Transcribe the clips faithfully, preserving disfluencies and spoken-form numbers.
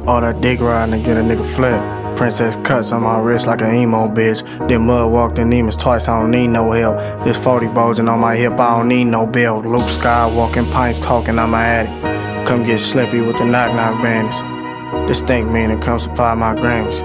All that dick riding to get a nigga flip. Princess cuts on my wrist like an emo bitch. Then mud walked in demons twice, I don't need no help. This forty bulging on my hip, I don't need no belt. Luke Skywalking, pints caulking on my attic. Come get slippy with the knock knock bandits. This stink meaning come supply my Grammys.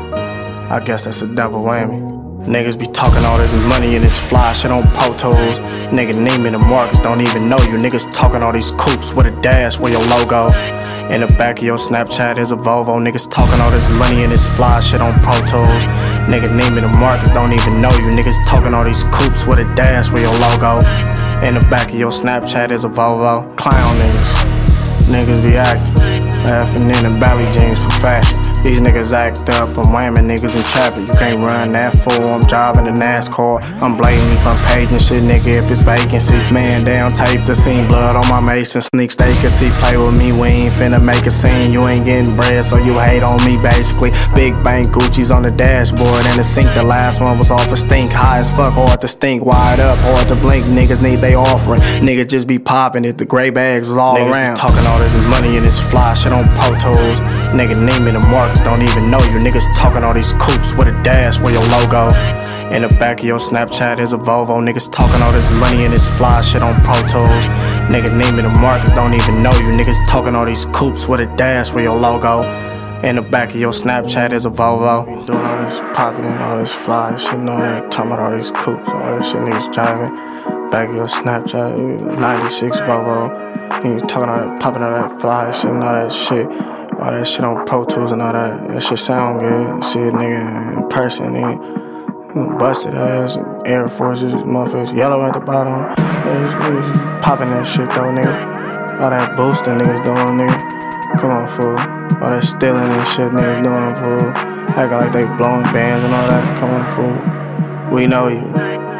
I guess that's a double whammy. Niggas be talking all this money and this fly shit on potos. Nigga name me the Marcus, don't even know you. Niggas talking all these coupes with a dash with your logo. In the back of your Snapchat is a Volvo. Niggas talking all this money and this fly shit on potos. Nigga name me the Marcus, don't even know you. Niggas talking all these coupes with a dash with your logo. In the back of your Snapchat is a Volvo. Clown niggas, niggas be acting, laughing in the Bally jeans for fashion. These niggas act up, I'm whamming niggas in traffic. You can't run that fool, I'm driving a NASCAR. I'm blading front page and shit, nigga, if it's vacancies. Man down, tape the scene, blood on my mason. Sneak vacancy, play with me, we ain't finna make a scene. You ain't getting bread, so you hate on me basically. Big bank Gucci's on the dashboard and the sink. The last one was off a stink, high as fuck, hard to stink. Wide up, hard to blink, niggas need they offering. Niggas just be popping it, the gray bags is all niggas around. Be talking all this money and this fly shit on potos. Nigga name me the Marcus, don't even know you. Niggas talking all these coupes with a dash with your logo. In the back of your Snapchat is a Volvo. Niggas talking all this money and this fly shit on potos. Nigga name me the Marcus, don't even know you. Niggas talking all these coupes with a dash with your logo. In the back of your Snapchat is a Volvo. You doing all this popping and all this fly shit and all that. Talking about all these coupes, all that shit niggas driving. Back of your Snapchat, ninety-six Volvo. Niggas talking all that, popping all that fly shit and all that shit. All that shit on Pro Tools and all that. That shit sound good. See a nigga in person, nigga. Busted ass, Air Forces, motherfuckers, yellow at the bottom. Yeah, niggas popping that shit though, nigga. All that boosting niggas doing, nigga. Come on, fool. All that stealing and shit niggas doing, fool. Acting like they blowing bands and all that. Come on, fool. We know you.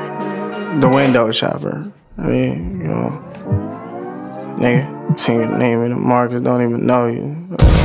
The window shopper. I mean, you know. Nigga, sing your name in the Marcus, don't even know you.